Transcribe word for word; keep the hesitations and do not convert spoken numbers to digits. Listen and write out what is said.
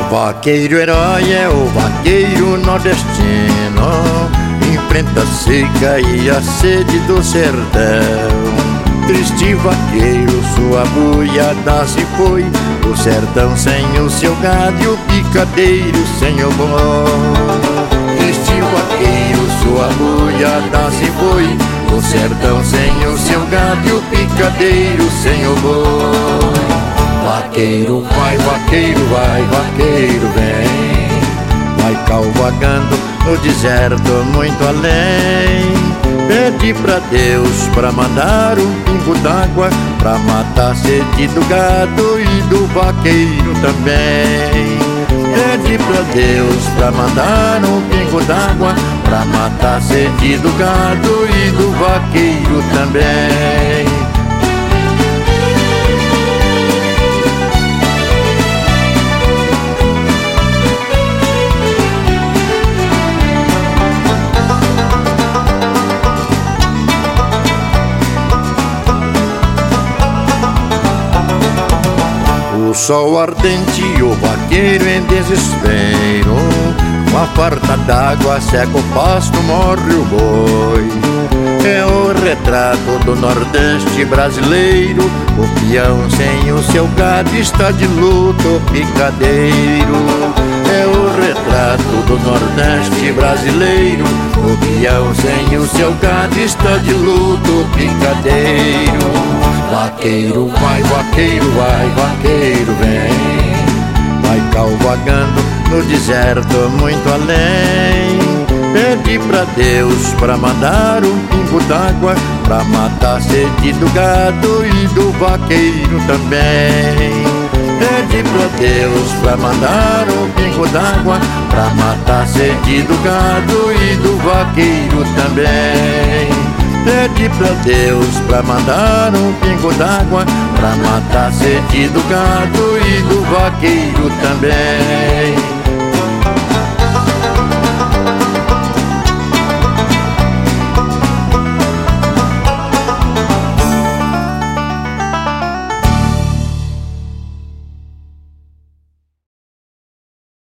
Vaqueiro herói é o vaqueiro nordestino, enfrenta a seca e a sede do sertão. Triste vaqueiro, sua boiada se foi, o sertão sem o seu gado e o picadeiro sem o boi. Triste vaqueiro, sua boiada se foi, o sertão sem o seu gado e o picadeiro sem o boi. Vaqueiro vai, vaqueiro vai, vaqueiro vem, vai cavalgando no deserto muito além. Pede pra Deus pra mandar um pingo d'água, pra matar a sede do gado e do vaqueiro também. Pede pra Deus pra mandar um pingo d'água, pra matar a sede do gado e do vaqueiro também. O sol ardente e o vaqueiro em desespero, com a farta d'água seca o pasto, morre o boi. É o retrato do Nordeste brasileiro, o peão sem o seu gado está de luto, o picadeiro. É o retrato do Nordeste brasileiro, o peão sem o seu gado está de luto, o picadeiro. Vaqueiro vai, vaqueiro vai, vaqueiro vem, vai cavalgando no deserto muito além. Pede pra Deus pra mandar um pingo d'água, pra matar a sede do gado e do vaqueiro também. Pede pra Deus pra mandar um pingo d'água, pra matar a sede do gado e do vaqueiro também. Pede pra Deus pra mandar um pingo d'água, pra matar a sede do gado e do vaqueiro também.